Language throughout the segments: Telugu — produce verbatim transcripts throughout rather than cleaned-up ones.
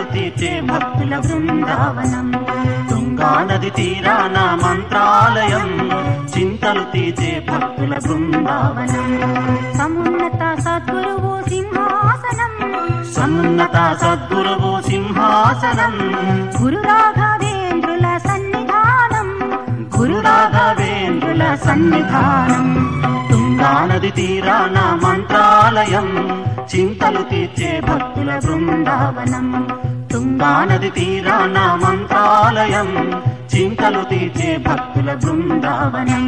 తీర్చే భక్తుల బృందావనం. తుంగా నది తీరాన మంత్రాలయం, చింతలు తీర్చే భక్తుల బృందావనం. సమున్నత సద్గురువు సింహాసనం, సమున్నత సద్గురువు సింహాసనం. గురు రాఘవేంద్రుల సన్నిధానం, గురు రాఘవేంద్రుల సన్నిధానం. తుంగా నది తీరాన మంత్రాలయం, చింతలు తీర్చే భక్తుల బృందావనం. తుంగా నది తీరాన మంత్రాలయం, చింతలు తీర్చే భక్తుల బృందావనం.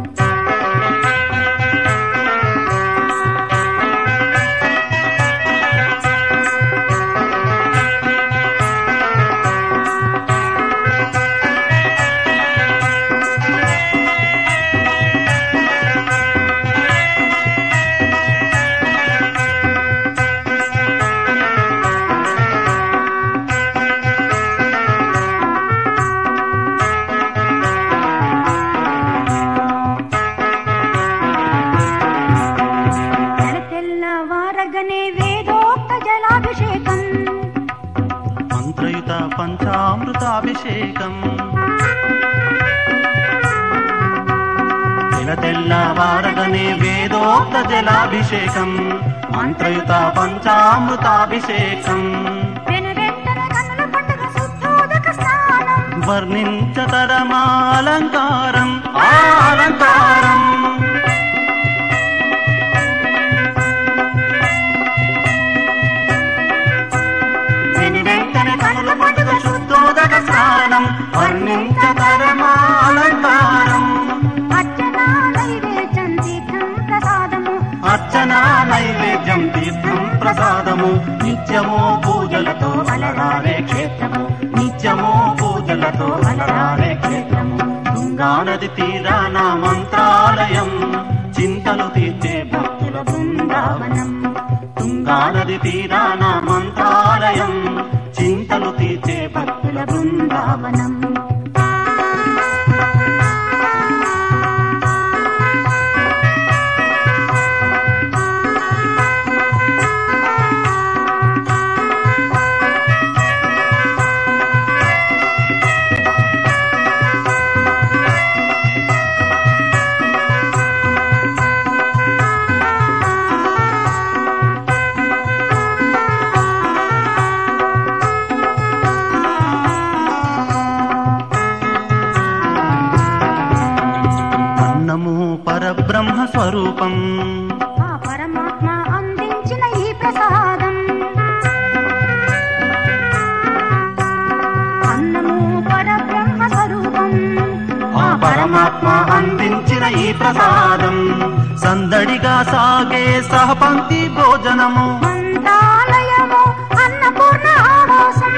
వేదోక్త జలాభిషేకం, మంత్రయుత పంచామృతాభిషేకం. తెల తెల్లవారగనే వేదోక్త జలాభిషేకం, మంత్రయుత పంచామృతాభిషేకం. వర్ణించతరమా అలంకారం, ఆ అలంకారం. శుద్ధోదక స్నానం, వర్ణించతరమా అలంకారం. అర్చనా నైవేద్యం తీర్థం ప్రసాదము, అర్చనా నైవేద్యం తీర్థం ప్రసాదము. నిత్యమో పూజలతో అలరారే క్షేత్రము, నిత్యమో పూజలతో అలరారే క్షేత్రము. తుంగా నది తీరాన మంత్రాలయం, చింతలు తీర్చే భక్తుల బృందావనం. తుంగా నది తీరాన మంత్రాలయం, చింతలు తీర్చే భక్తుల బృందావనం. పరబ్రహ్మ స్వరూపం, ఆ పరమాత్మ అందించిన ఈ ప్రసాదం. అన్నము పరబ్రహ్మ స్వరూపం, ఆ పరమాత్మ అందించిన ఈ ప్రసాదం. సందడిగా సాగే సహపంక్తి భోజనము, మంత్రాలయము అన్నపూర్ణ ఆవాసం.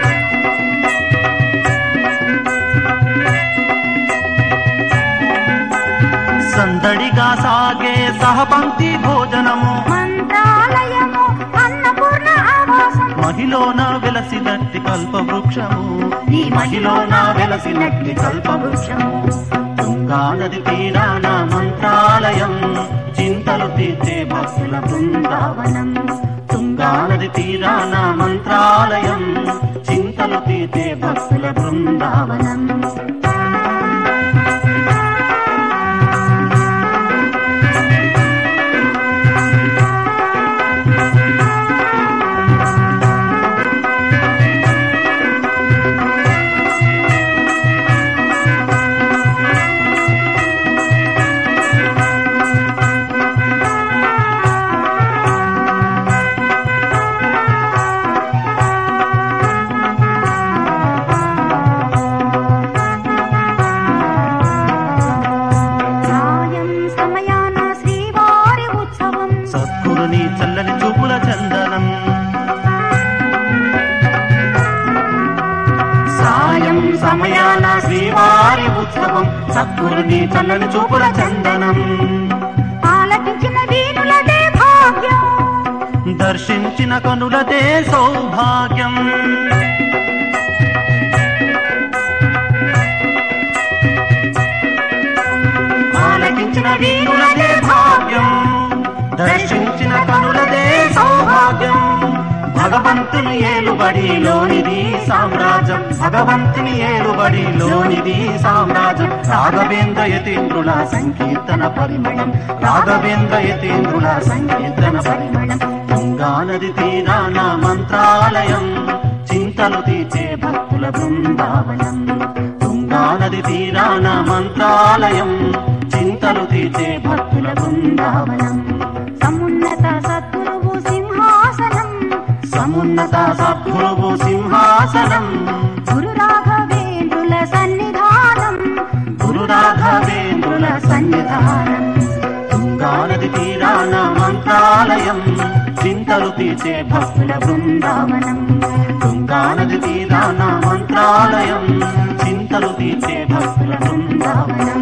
సందడిగా సాగే సహపంక్తి భోజనము, మంత్రాలయము అన్నపూర్ణ ఆవాసం. మహిలోన వెలసినట్టి కల్పవృక్షము, ఈ మహిలోన వెలసినట్టి కల్పవృక్షము. తుంగా నది తీరాన మంత్రాలయం, చింతలు తీర్చే భక్తుల బృందావనం. తుంగా నది తీరాన మంత్రాలయం, చింతలు తీర్చే భక్తుల బృందావనం. చల్లని చూపుల చందనం, సాయం సమయాన శ్రీవారి ఉత్సవం. సద్గురుని చల్లని చూపుల చందనం, ఆలకించిన వీరులదే భాగ్యం, దర్శించిన కనులదే సౌభాగ్యం. ఆలకించిన వీరులదే భాగ్యం, దర్శించిన కనులదే సౌభాగ్యం. భగవంతుని ఏలుబడిలోనిది సామ్రాజ్యం, భగవంతుని ఏలుబడిలోనిది సామ్రాజ్యం. రాఘవేంద్ర యతీంద్రుల సంకీర్తన పరిమళం, రాఘవేంద్ర యతీంద్రుల సంకీర్తన పరిమళం. తుంగానది తీరాన మంత్రాలయం, చింతలు తీర్చే భక్తుల బృందావనం. తుంగానది తీరాన మంత్రాలయం, చింతలు తీర్చే భక్తుల బృందావనం. సమున్నత సద్గురువు సింహాసనం, సమున్నత సద్గురువు సింహాసనం. గురు రాఘవేంద్రుల సన్నిధానం, గురు రాఘవేంద్రుల సన్నిధానం. తుంగానది తీరాన మంత్రాలయం, చింతలు తీర్చే భక్తుల బృందావనం. తుంగానది తీరాన మంత్రాలయం, చింతలు తీర్చే భక్తుల బృందావనం.